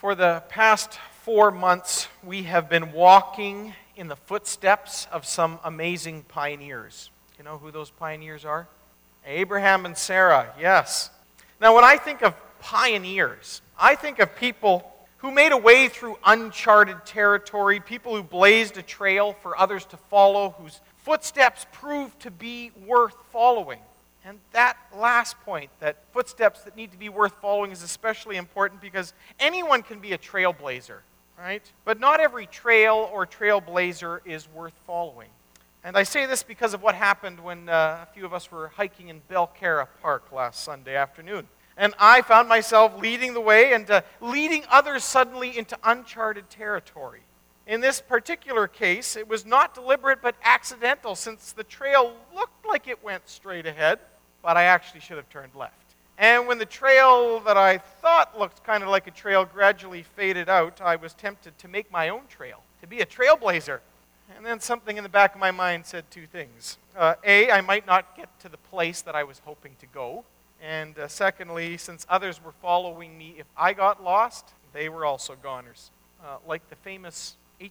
For the past 4 months, we have been walking in the footsteps of some amazing pioneers. You know who those pioneers are? Abraham and Sarah, yes. Now, when I think of pioneers, I think of people who made a way through uncharted territory, people who blazed a trail for others to follow, whose footsteps proved to be worth following. And that last point, that footsteps that need to be worth following, is especially important because anyone can be a trailblazer, right? But not every trail or trailblazer is worth following. And I say this because of what happened when a few of us were hiking in Belcarra Park last Sunday afternoon. And I found myself leading the way and leading others suddenly into uncharted territory. In this particular case, it was not deliberate but accidental, since the trail looked like it went straight ahead, but I actually should have turned left. And when the trail that I thought looked kind of like a trail gradually faded out, I was tempted to make my own trail, to be a trailblazer. And then something in the back of my mind said two things. A, I might not get to the place that I was hoping to go. And secondly, since others were following me, if I got lost, they were also goners. Like the famous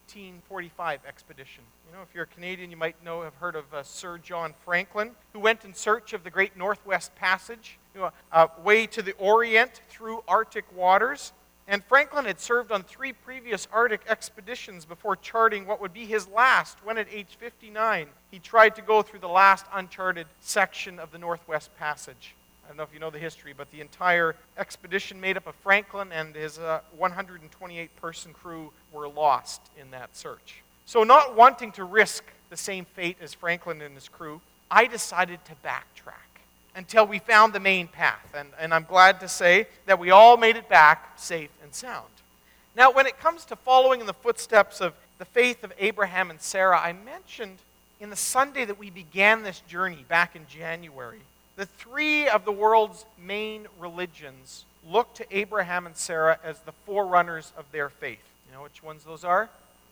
1845 expedition. You know, if you're a Canadian, you might have heard of Sir John Franklin, who went in search of the Great Northwest Passage, a way to the Orient through Arctic waters. And Franklin had served on 3 previous Arctic expeditions before charting what would be his last, when at age 59, he tried to go through the last uncharted section of the Northwest Passage. I don't know if you know the history, but the entire expedition made up of Franklin and his 128-person crew were lost in that search. So not wanting to risk the same fate as Franklin and his crew, I decided to backtrack until we found the main path. And I'm glad to say that we all made it back safe and sound. Now, when it comes to following in the footsteps of the faith of Abraham and Sarah, I mentioned in the Sunday that we began this journey back in January, the 3 of the world's main religions look to Abraham and Sarah as the forerunners of their faith. You know which ones those are?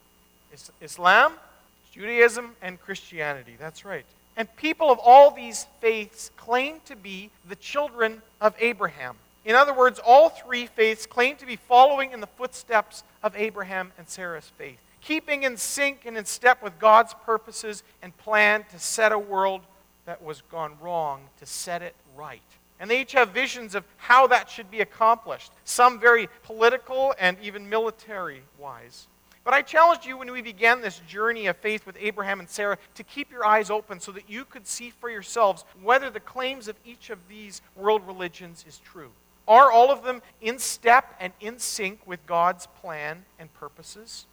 Islam, Judaism, and Christianity. That's right. And people of all these faiths claim to be the children of Abraham. In other words, all 3 faiths claim to be following in the footsteps of Abraham and Sarah's faith, keeping in sync and in step with God's purposes and plan to set a world that was gone wrong, to set it right. And they each have visions of how that should be accomplished, some very political and even military-wise. But I challenged you when we began this journey of faith with Abraham and Sarah to keep your eyes open so that you could see for yourselves whether the claims of each of these world religions is true. Are all of them in step and in sync with God's plan and purposes?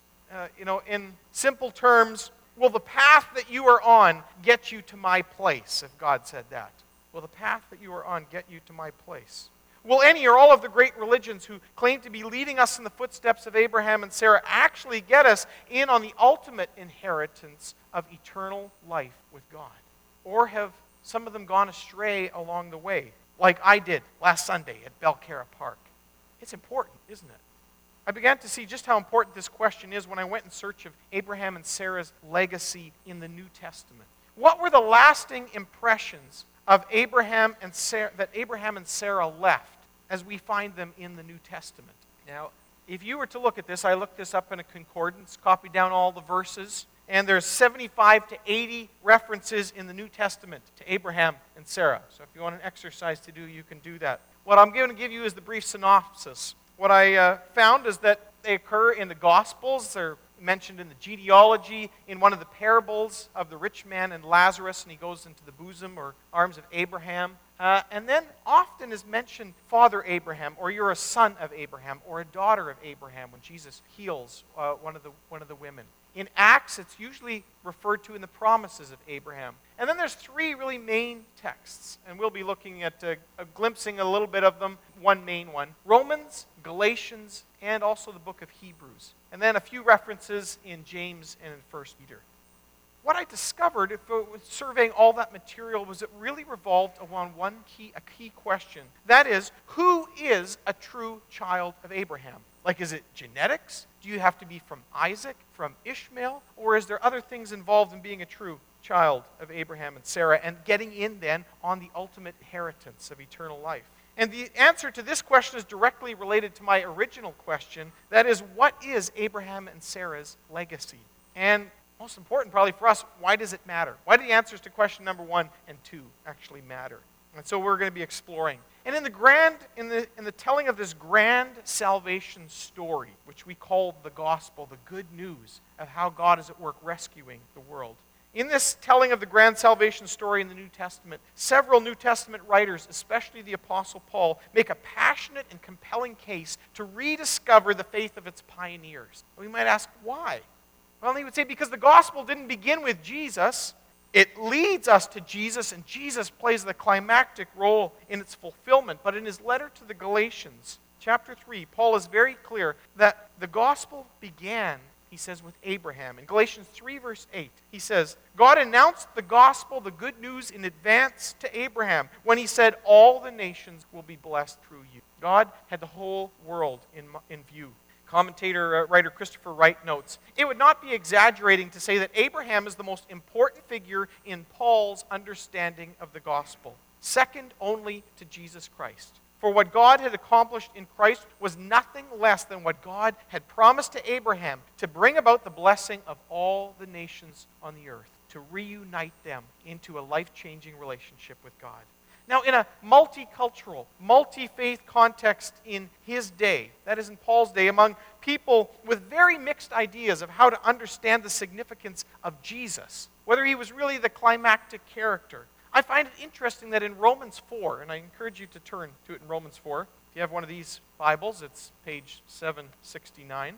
In simple terms, will the path that you are on get you to my place, if God said that? Will the path that you are on get you to my place? Will any or all of the great religions who claim to be leading us in the footsteps of Abraham and Sarah actually get us in on the ultimate inheritance of eternal life with God? Or have some of them gone astray along the way, like I did last Sunday at Belcarra Park? It's important, isn't it? I began to see just how important this question is when I went in search of Abraham and Sarah's legacy in the New Testament. What were the lasting impressions of Abraham and Sarah that Abraham and Sarah left as we find them in the New Testament? Now, if you were to look at this, I looked this up in a concordance, copied down all the verses, and there's 75 to 80 references in the New Testament to Abraham and Sarah. So if you want an exercise to do, you can do that. What I'm going to give you is the brief synopsis. What I found is that they occur in the Gospels. They're mentioned in the genealogy, in one of the parables of the rich man and Lazarus, and he goes into the bosom or arms of Abraham. And then often is mentioned Father Abraham, or you're a son of Abraham, or a daughter of Abraham when Jesus heals one of the women. In Acts, it's usually referred to in the promises of Abraham. And then there's 3 really main texts, and we'll be looking at glimpsing a little bit of them, one main one. Romans, Galatians, and also the book of Hebrews. And then a few references in James and in 1 Peter. What I discovered, surveying all that material, was it really revolved around a key question. That is, who is a true child of Abraham? Like, is it genetics? Do you have to be from Isaac, from Ishmael? Or is there other things involved in being a true child of Abraham and Sarah and getting in then on the ultimate inheritance of eternal life? And the answer to this question is directly related to my original question. That is, what is Abraham and Sarah's legacy? And most important probably for us, why does it matter? Why do the answers to question number 1 and 2 actually matter? And so we're going to be exploring. And in the telling of this grand salvation story, which we call the gospel, the good news of how God is at work rescuing the world, in this telling of the grand salvation story in the New Testament, several New Testament writers, especially the Apostle Paul, make a passionate and compelling case to rediscover the faith of its pioneers. We might ask, why? Well, he would say because the gospel didn't begin with Jesus. It leads us to Jesus, and Jesus plays the climactic role in its fulfillment. But in his letter to the Galatians, chapter 3, Paul is very clear that the gospel began, he says, with Abraham. In Galatians 3, verse 8, he says, God announced the gospel, the good news, in advance to Abraham when he said, all the nations will be blessed through you. God had the whole world in view. Writer Christopher Wright notes, it would not be exaggerating to say that Abraham is the most important figure in Paul's understanding of the gospel, second only to Jesus Christ. For what God had accomplished in Christ was nothing less than what God had promised to Abraham to bring about the blessing of all the nations on the earth, to reunite them into a life-changing relationship with God. Now, in a multicultural, multi-faith context in his day, that is in Paul's day, among people with very mixed ideas of how to understand the significance of Jesus, whether he was really the climactic character, I find it interesting that in Romans 4, and I encourage you to turn to it in Romans 4, if you have one of these Bibles, it's page 769,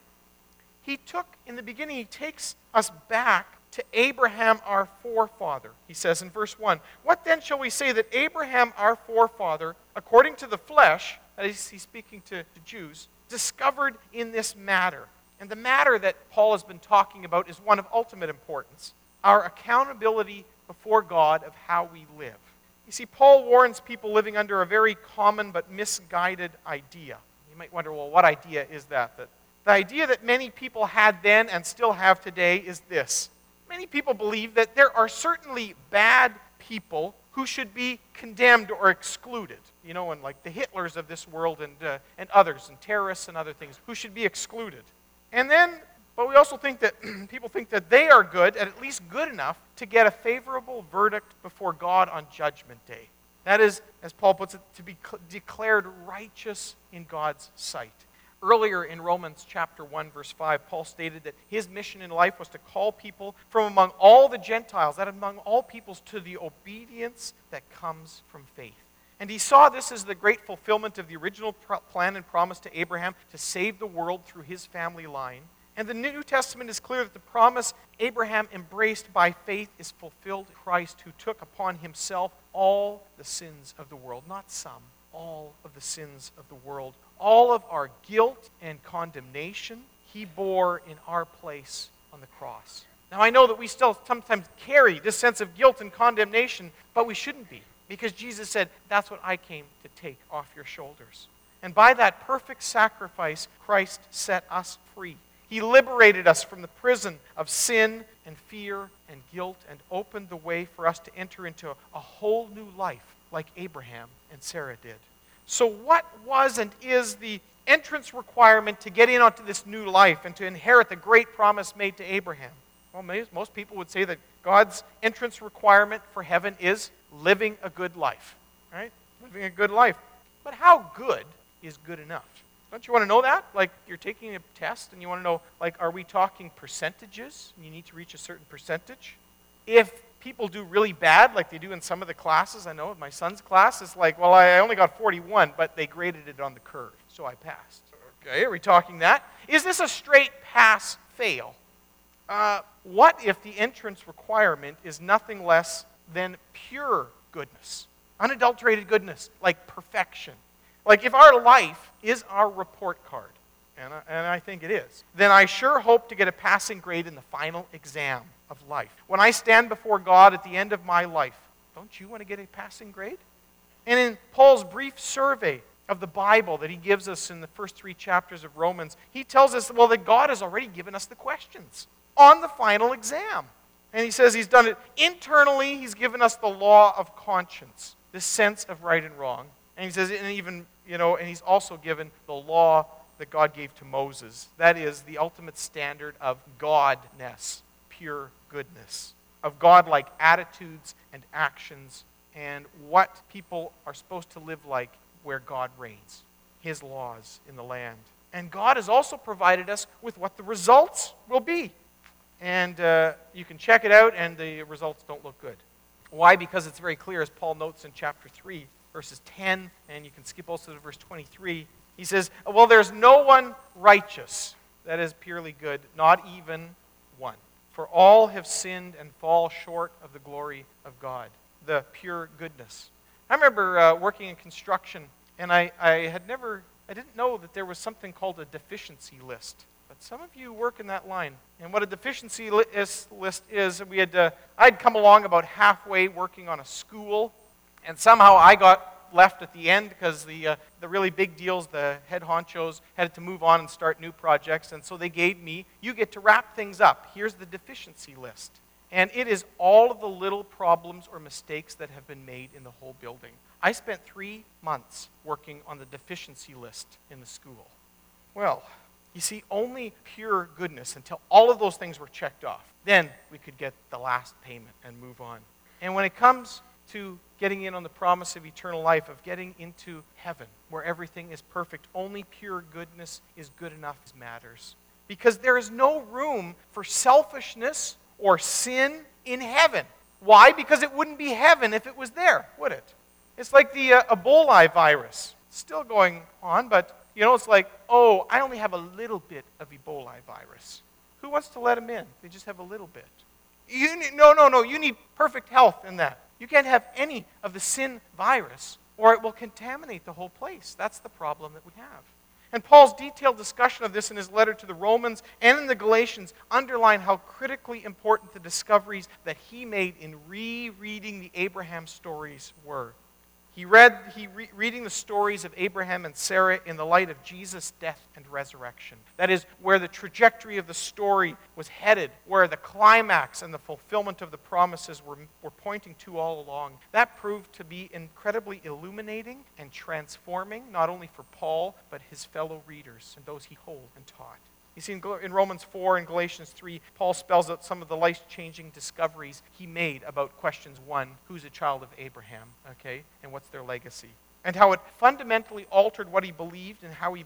in the beginning, he takes us back to Abraham our forefather. He says in verse 1, what then shall we say that Abraham our forefather, according to the flesh, that is, he's speaking to Jews, discovered in this matter? And the matter that Paul has been talking about is one of ultimate importance, our accountability before God of how we live. You see, Paul warns people living under a very common but misguided idea. You might wonder, well, what idea is that? The idea that many people had then and still have today is this. Many people believe that there are certainly bad people who should be condemned or excluded. You know, and like the Hitlers of this world and others, and terrorists and other things, who should be excluded. But we also think that people think that they are good, at least good enough, to get a favorable verdict before God on Judgment Day. That is, as Paul puts it, to be declared righteous in God's sight. Earlier in Romans chapter 1, verse 5, Paul stated that his mission in life was to call people from among all the Gentiles, that among all peoples, to the obedience that comes from faith. And he saw this as the great fulfillment of the original plan and promise to Abraham to save the world through his family line. And the New Testament is clear that the promise Abraham embraced by faith is fulfilled in Christ, who took upon himself all the sins of the world, not some, all of the sins of the world. All of our guilt and condemnation, he bore in our place on the cross. Now, I know that we still sometimes carry this sense of guilt and condemnation, but we shouldn't be, because Jesus said, that's what I came to take off your shoulders. And by that perfect sacrifice, Christ set us free. He liberated us from the prison of sin and fear and guilt and opened the way for us to enter into a whole new life like Abraham and Sarah did. So what was and is the entrance requirement to get in onto this new life and to inherit the great promise made to Abraham? Well, most people would say that God's entrance requirement for heaven is living a good life, right? Living a good life. But how good is good enough? Don't you want to know that? Like, you're taking a test and you want to know, like, are we talking percentages? You need to reach a certain percentage. If people do really bad, like they do in some of the classes, I know in my son's class, it's like, well, I only got 41, but they graded it on the curve, so I passed. Okay, are we talking that? Is this a straight pass-fail? What if the entrance requirement is nothing less than pure goodness, unadulterated goodness, like perfection? Like if our life is our report card, and I think it is, then I sure hope to get a passing grade in the final exam of life. When I stand before God at the end of my life, don't you want to get a passing grade? And in Paul's brief survey of the Bible that he gives us in the first 3 chapters of Romans, he tells us, well, that God has already given us the questions on the final exam. And he says he's done it internally. He's given us the law of conscience, this sense of right and wrong. And he says, and even, and he's also given the law that God gave to Moses. That is the ultimate standard of godness, pure goodness, of godlike attitudes and actions, and what people are supposed to live like where God reigns, his laws in the land. And God has also provided us with what the results will be. And you can check it out, and the results don't look good. Why? Because it's very clear, as Paul notes in chapter 3, verses 10, and you can skip also to verse 23. He says, well, there's no one righteous that is purely good, not even one. For all have sinned and fall short of the glory of God, the pure goodness. I remember working in construction, and I didn't know that there was something called a deficiency list. But some of you work in that line. And what a deficiency list is, I'd come along about halfway working on a school, and somehow I got left at the end because the really big deals, the head honchos, had to move on and start new projects. And so they gave me, you get to wrap things up. Here's the deficiency list. And it is all of the little problems or mistakes that have been made in the whole building. I spent 3 months working on the deficiency list in the school. Well, you see, only pure goodness until all of those things were checked off. Then we could get the last payment and move on. And when it comes to getting in on the promise of eternal life, of getting into heaven, where everything is perfect, only pure goodness is good enough as matters. Because there is no room for selfishness or sin in heaven. Why? Because it wouldn't be heaven if it was there, would it? It's like the Ebola virus. It's still going on, but it's like, oh, I only have a little bit of Ebola virus. Who wants to let them in? They just have a little bit. No. You need perfect health in that. You can't have any of the sin virus, or it will contaminate the whole place. That's the problem that we have. And Paul's detailed discussion of this in his letter to the Romans and in the Galatians underline how critically important the discoveries that he made in rereading the Abraham stories were. Reading the stories of Abraham and Sarah in the light of Jesus' death and resurrection. That is, where the trajectory of the story was headed, where the climax and the fulfillment of the promises were pointing to all along. That proved to be incredibly illuminating and transforming, not only for Paul, but his fellow readers and those he told and taught. You see, in Romans 4 and Galatians 3, Paul spells out some of the life-changing discoveries he made about questions 1, who's a child of Abraham, okay, and what's their legacy, and how it fundamentally altered what he believed and how he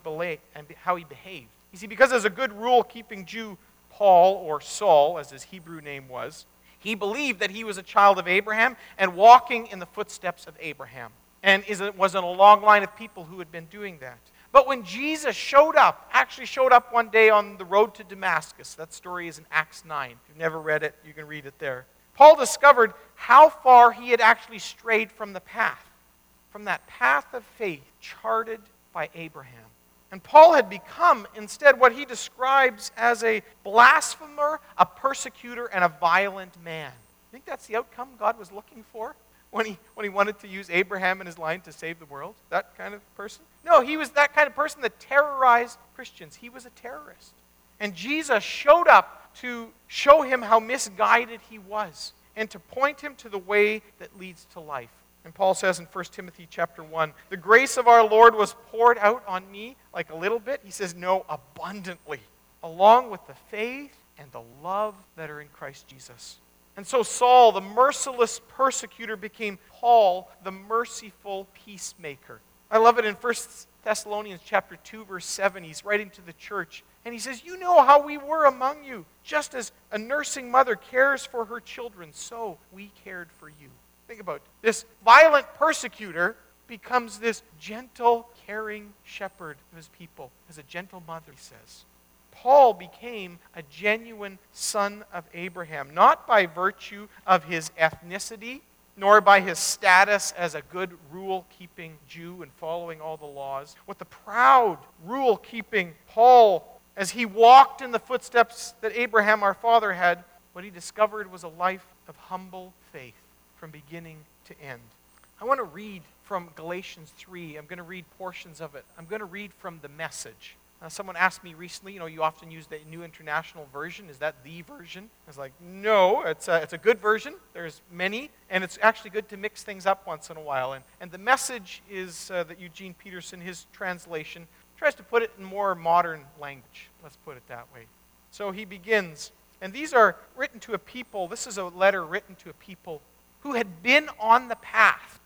behaved. You see, because as a good rule-keeping Jew, Paul, or Saul, as his Hebrew name was, he believed that he was a child of Abraham and walking in the footsteps of Abraham, and was in a long line of people who had been doing that. But when Jesus actually showed up one day on the road to Damascus, that story is in Acts 9. If you've never read it, you can read it there. Paul discovered how far he had actually strayed from the path, from that path of faith charted by Abraham. And Paul had become, instead, what he describes as a blasphemer, a persecutor, and a violent man. Think that's the outcome God was looking for? When he wanted to use Abraham in his line to save the world? That kind of person? No, he was that kind of person that terrorized Christians. He was a terrorist. And Jesus showed up to show him how misguided he was and to point him to the way that leads to life. And Paul says in 1 Timothy chapter 1, the grace of our Lord was poured out on me like a little bit. He says, no, abundantly, along with the faith and the love that are in Christ Jesus. And so Saul, the merciless persecutor, became Paul, the merciful peacemaker. I love it in 1 Thessalonians chapter 2, verse 7. He's writing to the church, and he says, you know how we were among you. Just as a nursing mother cares for her children, so we cared for you. Think about it. This violent persecutor becomes this gentle, caring shepherd of his people. As a gentle mother, he says. Paul became a genuine son of Abraham, not by virtue of his ethnicity, nor by his status as a good rule-keeping Jew and following all the laws. With the proud rule-keeping Paul, as he walked in the footsteps that Abraham, our father, had, what he discovered was a life of humble faith from beginning to end. I want to read from Galatians 3. I'm going to read portions of it. I'm going to read from the Message. Someone asked me recently, you often use the New International Version. Is that the version? I was like, no, it's a good version. There's many, and it's actually good to mix things up once in a while. And the message is that Eugene Peterson, his translation, tries to put it in more modern language. Let's put it that way. So he begins, and these are written to a people. This is a letter written to a people who had been on the path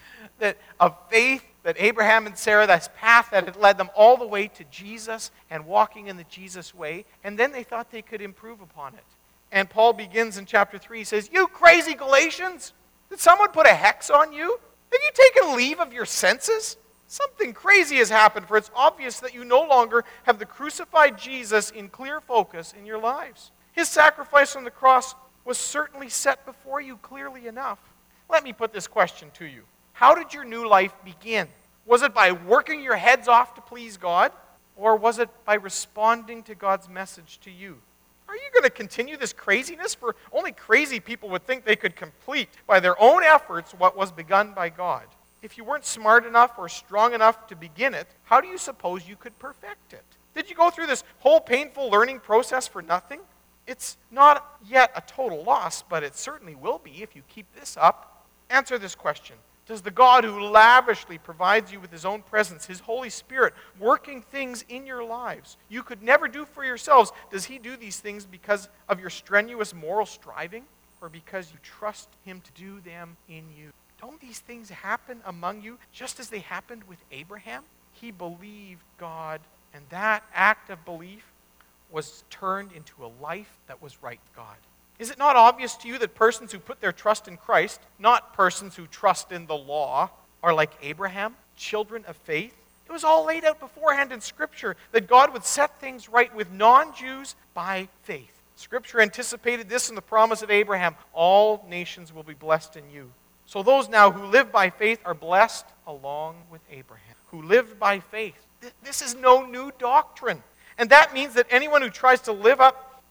of faith, that Abraham and Sarah, that path that had led them all the way to Jesus and walking in the Jesus way, and then they thought they could improve upon it. And Paul begins in chapter 3, he says, "You crazy Galatians, did someone put a hex on you? Have you taken leave of your senses? Something crazy has happened, for it's obvious that you no longer have the crucified Jesus in clear focus in your lives. His sacrifice on the cross was certainly set before you clearly enough. Let me put this question to you. How did your new life begin? Was it by working your heads off to please God? Or was it by responding to God's message to you? Are you going to continue this craziness? For only crazy people would think they could complete by their own efforts what was begun by God. If you weren't smart enough or strong enough to begin it, how do you suppose you could perfect it? Did you go through this whole painful learning process for nothing? It's not yet a total loss, but it certainly will be if you keep this up. Answer this question. Does the God who lavishly provides you with His own presence, His Holy Spirit, working things in your lives you could never do for yourselves, does He do these things because of your strenuous moral striving or because you trust Him to do them in you? Don't these things happen among you just as they happened with Abraham? He believed God, and that act of belief was turned into a life that was right with God. Is it not obvious to you that persons who put their trust in Christ, not persons who trust in the law, are like Abraham, children of faith? It was all laid out beforehand in Scripture that God would set things right with non-Jews by faith. Scripture anticipated this in the promise of Abraham. All nations will be blessed in you. So those now who live by faith are blessed along with Abraham, who lived by faith. This is no new doctrine. And that means that anyone who tries to live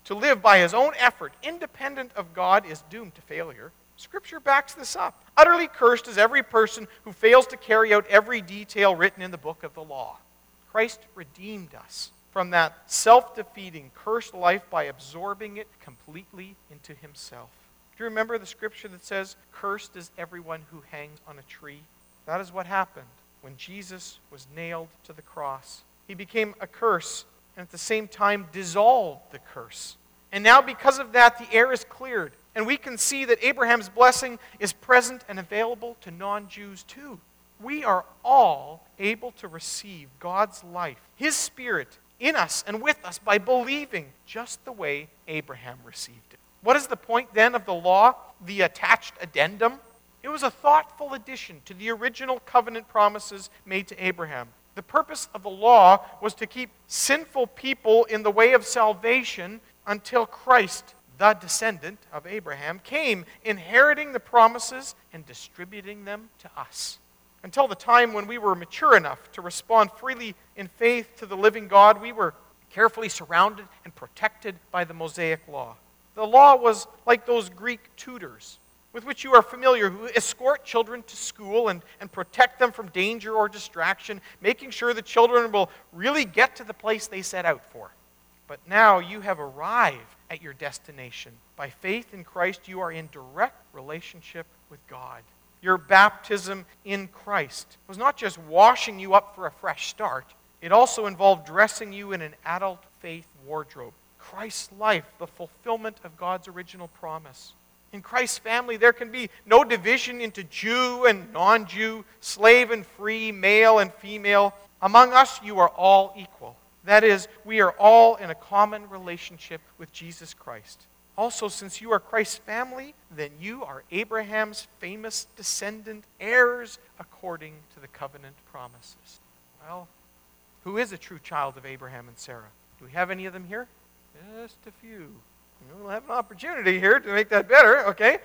by his own effort, independent of God, is doomed to failure. Scripture backs this up. Utterly cursed is every person who fails to carry out every detail written in the book of the law. Christ redeemed us from that self-defeating, cursed life by absorbing it completely into Himself. Do you remember the scripture that says, "Cursed is everyone who hangs on a tree"? That is what happened when Jesus was nailed to the cross. He became a curse and at the same time dissolved the curse. And now because of that, the air is cleared. And we can see that Abraham's blessing is present and available to non-Jews too. We are all able to receive God's life, His Spirit, in us and with us by believing just the way Abraham received it. What is the point then of the law, the attached addendum? It was a thoughtful addition to the original covenant promises made to Abraham. The purpose of the law was to keep sinful people in the way of salvation until Christ, the descendant of Abraham, came, inheriting the promises and distributing them to us. Until the time when we were mature enough to respond freely in faith to the living God, we were carefully surrounded and protected by the Mosaic law. The law was like those Greek tutors with which you are familiar, who escort children to school and protect them from danger or distraction, making sure the children will really get to the place they set out for. But now you have arrived at your destination. By faith in Christ, you are in direct relationship with God. Your baptism in Christ was not just washing you up for a fresh start. It also involved dressing you in an adult faith wardrobe. Christ's life, the fulfillment of God's original promise. In Christ's family, there can be no division into Jew and non-Jew, slave and free, male and female. Among us, you are all equal. That is, we are all in a common relationship with Jesus Christ. Also, since you are Christ's family, then you are Abraham's famous descendant, heirs according to the covenant promises. Well, who is a true child of Abraham and Sarah? Do we have any of them here? Just a few. We'll have an opportunity here to make that better, okay?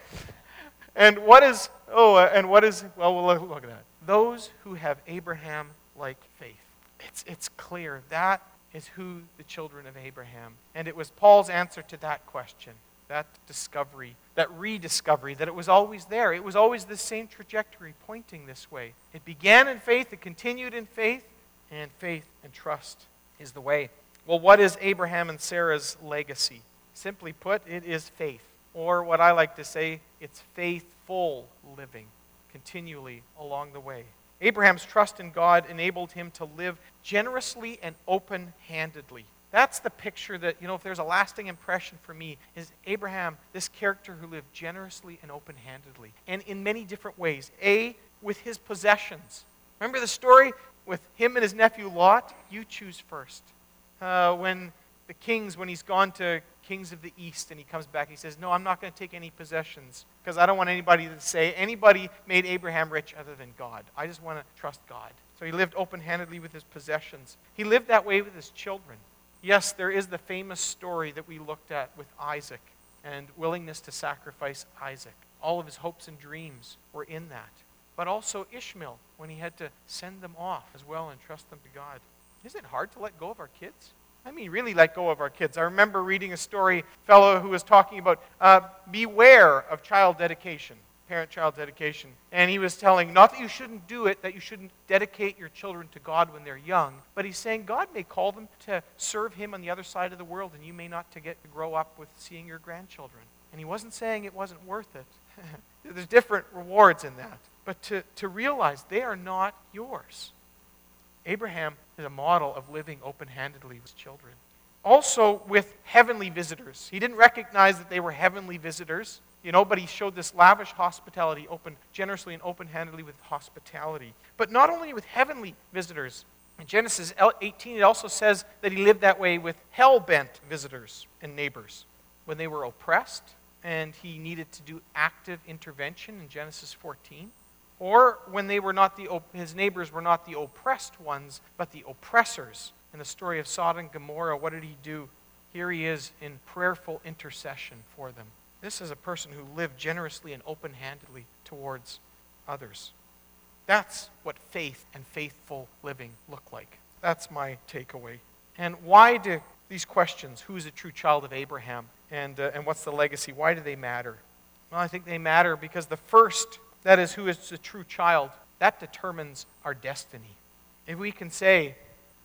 And what is, well, we'll look at that. Those who have Abraham-like faith. It's clear that is who the children of Abraham. And it was Paul's answer to that question, that discovery, that rediscovery, that it was always there. It was always the same trajectory pointing this way. It began in faith, it continued in faith, and faith and trust is the way. Well, what is Abraham and Sarah's legacy? Simply put, it is faith. Or what I like to say, it's faithful living continually along the way. Abraham's trust in God enabled him to live generously and open-handedly. That's the picture that, if there's a lasting impression for me, is Abraham, this character who lived generously and open-handedly. And in many different ways. With his possessions. Remember the story with him and his nephew Lot? You choose first. When he's gone to kings of the east and he comes back, he says, no, I'm not going to take any possessions because I don't want anybody to say anybody made Abraham rich other than God. I just want to trust God. So he lived open-handedly with his possessions. He lived that way with his children. Yes, there is the famous story that we looked at with Isaac and willingness to sacrifice Isaac. All of his hopes and dreams were in that. But also Ishmael, when he had to send them off as well and trust them to God. Isn't it hard to let go of our kids? I mean, really let go of our kids. I remember reading a story, a fellow who was talking about beware of child dedication, parent-child dedication. And he was telling, not that you shouldn't do it, that you shouldn't dedicate your children to God when they're young, but he's saying God may call them to serve him on the other side of the world, and you may not get to grow up with seeing your grandchildren. And he wasn't saying it wasn't worth it. There's different rewards in that. But to realize they are not yours. Abraham is a model of living open-handedly with children. Also with heavenly visitors. He didn't recognize that they were heavenly visitors, but he showed this lavish hospitality, open generously and open-handedly with hospitality. But not only with heavenly visitors. In Genesis 18, it also says that he lived that way with hell-bent visitors and neighbors. When they were oppressed, and he needed to do active intervention in Genesis 14. Or when his neighbors were not the oppressed ones, but the oppressors. In the story of Sodom and Gomorrah, what did he do? Here he is in prayerful intercession for them. This is a person who lived generously and open-handedly towards others. That's what faith and faithful living look like. That's my takeaway. And why do these questions, who's a true child of Abraham, and what's the legacy, why do they matter? Well, I think they matter because the first, that is, who is a true child, that determines our destiny. If we can say,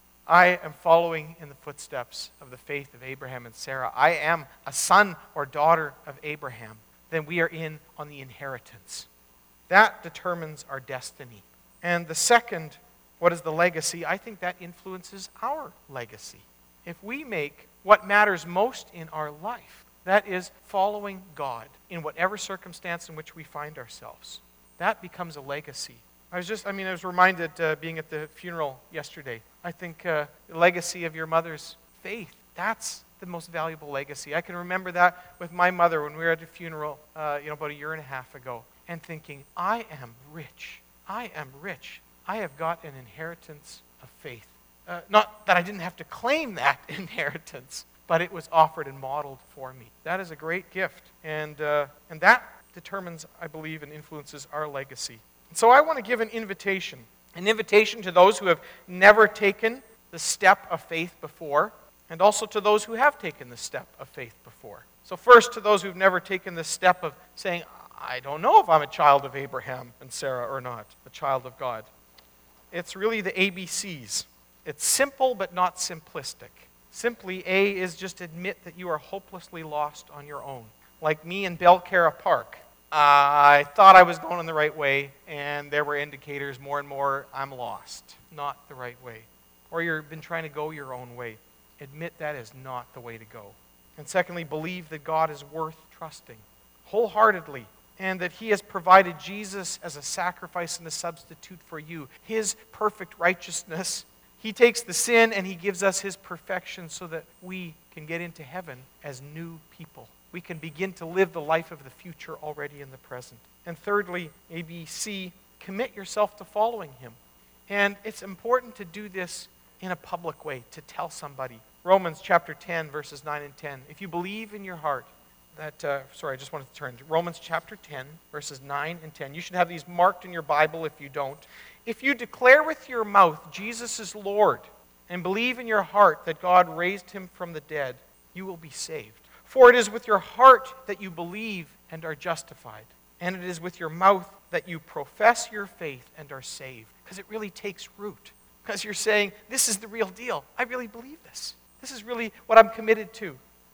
I am following in the footsteps of the faith of Abraham and Sarah, I am a son or daughter of Abraham, then we are in on the inheritance. That determines our destiny. And the second, what is the legacy? I think that influences our legacy. If we make what matters most in our life, that is following God in whatever circumstance in which we find ourselves, that becomes a legacy. I was reminded being at the funeral yesterday. I think the legacy of your mother's faith, that's the most valuable legacy. I can remember that with my mother when we were at a funeral about a year and a half ago, and thinking, I am rich. I am rich. I have got an inheritance of faith. Not that I didn't have to claim that inheritance, but it was offered and modeled for me. That is a great gift. And that determines, I believe, and influences our legacy. And so I want to give an invitation to those who have never taken the step of faith before, and also to those who have taken the step of faith before. So first, to those who've never taken the step of saying, I don't know if I'm a child of Abraham and Sarah or not, a child of God. It's really the ABCs. It's simple but not simplistic. Simply, A is just admit that you are hopelessly lost on your own. Like me in Belcarra Park. I thought I was going in the right way, and there were indicators more and more I'm lost. Not the right way. Or you've been trying to go your own way. Admit that is not the way to go. And secondly, believe that God is worth trusting wholeheartedly, and that He has provided Jesus as a sacrifice and a substitute for you. His perfect righteousness. He takes the sin and He gives us His perfection so that we can get into heaven as new people. We can begin to live the life of the future already in the present. And thirdly, ABC, commit yourself to following Him. And it's important to do this in a public way, to tell somebody. Romans chapter 10, verses 9 and 10. If you believe in your heart that, I just wanted to turn to Romans chapter 10, verses 9 and 10. You should have these marked in your Bible if you don't. If you declare with your mouth Jesus is Lord and believe in your heart that God raised Him from the dead, you will be saved. For it is with your heart that you believe and are justified, and it is with your mouth that you profess your faith and are saved. Because it really takes root. because you're saying, this is the real deal. I really believe this. This is really what I'm committed to.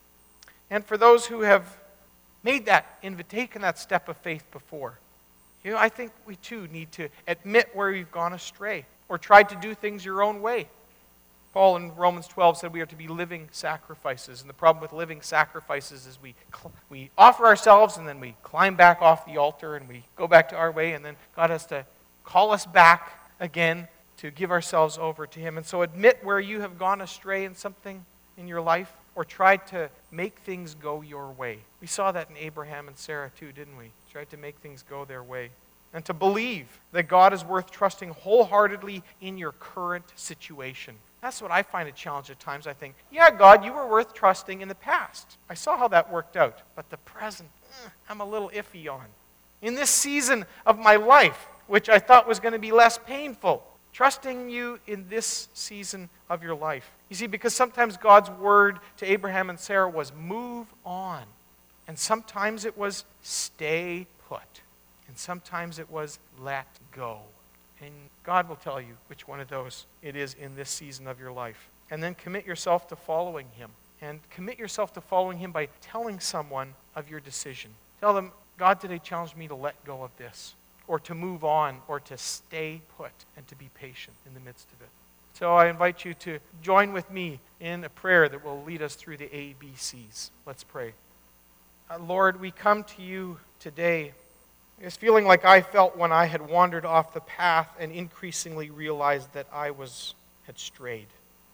And for those who have made that taken that step of faith before, I think we too need to admit where we've gone astray or tried to do things your own way. Paul in Romans 12 said we are to be living sacrifices. And the problem with living sacrifices is we offer ourselves and then we climb back off the altar and we go back to our way, and then God has to call us back again to give ourselves over to Him. And so admit where you have gone astray in something in your life or tried to make things go your way. We saw that in Abraham and Sarah too, didn't we? Tried to make things go their way. And to believe that God is worth trusting wholeheartedly in your current situation. That's what I find a challenge at times. I think, yeah, God, you were worth trusting in the past. I saw how that worked out. But the present, I'm a little iffy on. In this season of my life, which I thought was going to be less painful, trusting you in this season of your life. You see, because sometimes God's word to Abraham and Sarah was move on. And sometimes it was stay put. And sometimes it was let go. And God will tell you which one of those it is in this season of your life. And then commit yourself to following Him. And commit yourself to following Him by telling someone of your decision. Tell them, God today challenged me to let go of this, or to move on, or to stay put, and to be patient in the midst of it. So I invite you to join with me in a prayer that will lead us through the ABCs. Let's pray. Lord, we come to you today it's feeling like I felt when I had wandered off the path and increasingly realized that I had strayed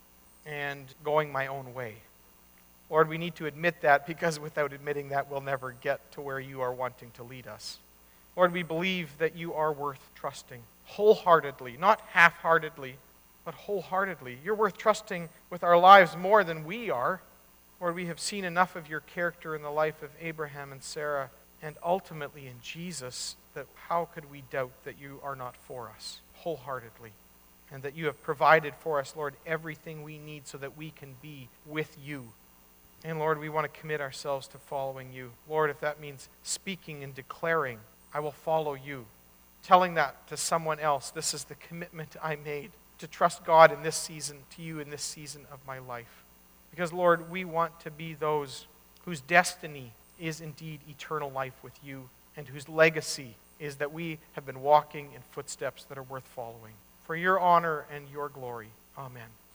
and going my own way. Lord, we need to admit that, because without admitting that, we'll never get to where you are wanting to lead us. Lord, we believe that you are worth trusting wholeheartedly, not half-heartedly, but wholeheartedly. You're worth trusting with our lives more than we are. Lord, we have seen enough of your character in the life of Abraham and Sarah, and ultimately in Jesus, that how could we doubt that you are not for us wholeheartedly, and that you have provided for us, Lord, everything we need so that we can be with you. And Lord, we want to commit ourselves to following you. Lord, if that means speaking and declaring, I will follow you. Telling that to someone else, this is the commitment I made to trust God in this season, to you in this season of my life. Because Lord, we want to be those whose destiny is indeed eternal life with you, and whose legacy is that we have been walking in footsteps that are worth following. For your honor and your glory. Amen.